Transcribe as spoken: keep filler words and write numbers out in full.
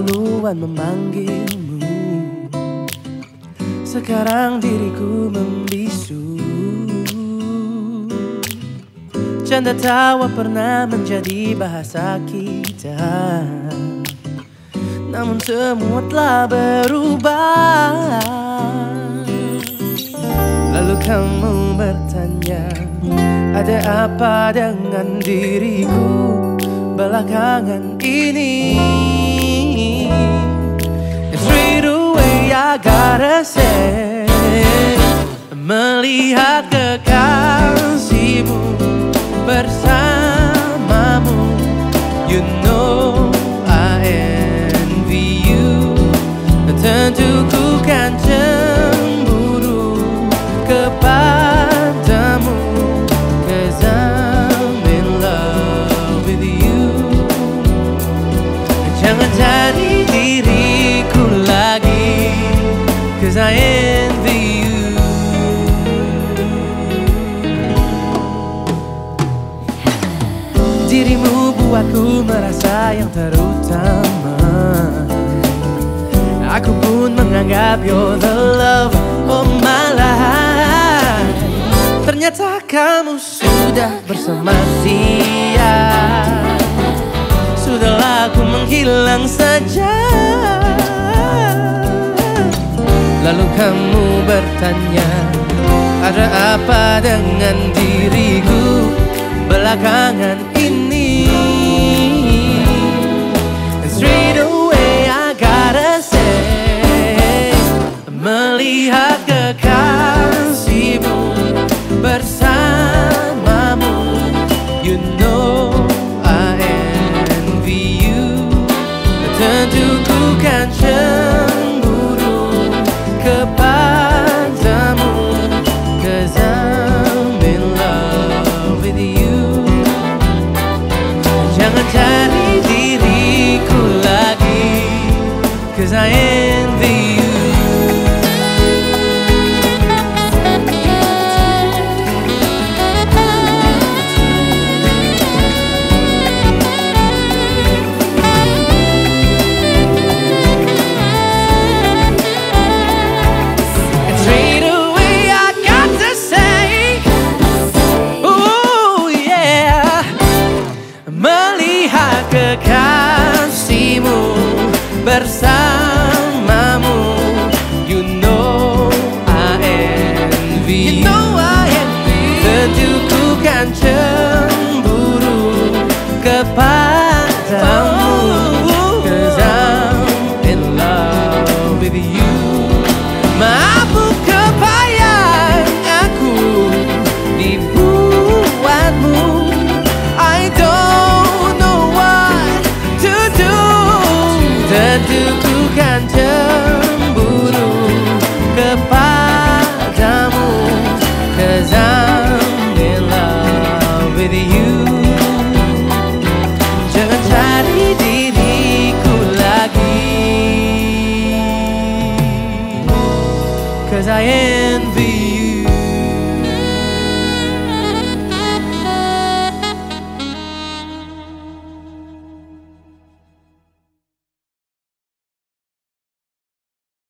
duluan memanggilmu. Sekarang diriku membisu. Canda tawa pernah menjadi bahasa kita, namun semua telah berubah. Lalu kamu bertanya, ada apa dengan diriku belakangan ini? And straight away I gotta say, melihat kekasihmu bersamamu, you know I envy you. Tentu ku kan cemburu kepadamu, 'cause I'm in love with you. Jangan jadi diriku lagi, 'cause I envy you. Dirimu buatku merasa yang terutama. Aku pun menganggap you're the love of my life. Ternyata kamu sudah bersama dia. Sudahlah aku menghilang saja. Lalu kamu bertanya, ada apa dengan diriku belakangan ini? And straight away I gotta say, melihat kekasihmu bersamamu, you know I envy you. Tentu ku kan cemburu kepadamu, 'cause I'm in love with you. Jangan cari diriku lagi, 'cause I envy you. Kekasihmu bersamamu, you know I envy you. Tentu ku kan cemburu kepadamu, 'cause I'm in love with you. Maafku kebayang aku dibuatmu. I don't know what to do. Tentu ku kan cemburu kepadamu, 'cause I'm in love with you. Jangan cari diriku lagi, 'cause I am